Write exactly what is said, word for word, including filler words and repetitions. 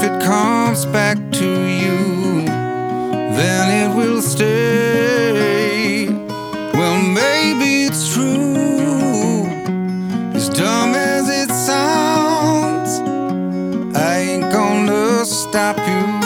it comes back to you, then it will stay. Well, maybe it's true, as dumb as it sounds. I ain't gonna stop you